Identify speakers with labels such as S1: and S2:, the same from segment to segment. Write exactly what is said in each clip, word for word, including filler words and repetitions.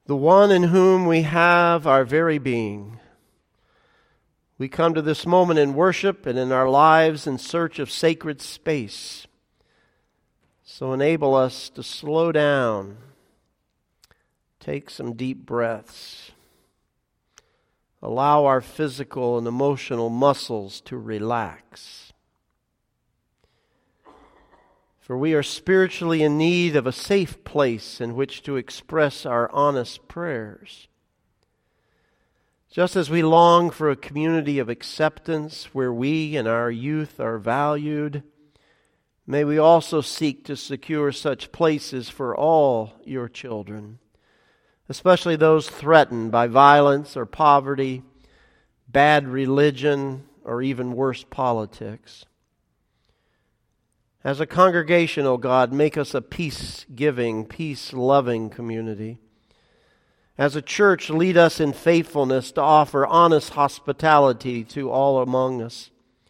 S1: the one in whom we have our very being. We come to this moment in worship and in our lives in search of sacred space. So enable us to slow down, take some deep breaths, allow our physical and emotional muscles to relax. For we are spiritually in need of a safe place in which to express our honest prayers. Just as we long for a community of acceptance where we and our youth are valued, may we also seek to secure such places for all your children, especially those threatened by violence or poverty, bad religion, or even worse, politics. As a congregation, O God, make us a peace-giving, peace-loving community. As a church, lead us in faithfulness to offer honest hospitality to all among us.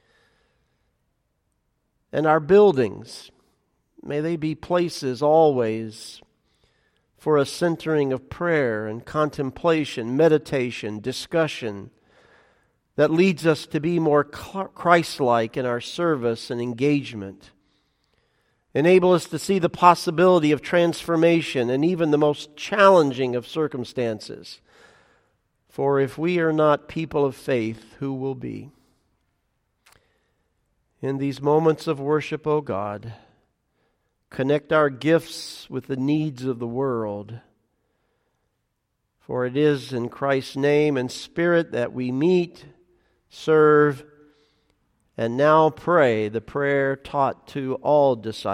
S1: And our buildings, may they be places always for a centering of prayer and contemplation, meditation, discussion that leads us to be more Christ-like in our service and engagement. Enable us to see the possibility of transformation in even the most challenging of circumstances. For if we are not people of faith, who will be? In these moments of worship, O God, connect our gifts with the needs of the world. For it is in Christ's name and Spirit that we meet, serve, and now pray the prayer taught to all disciples.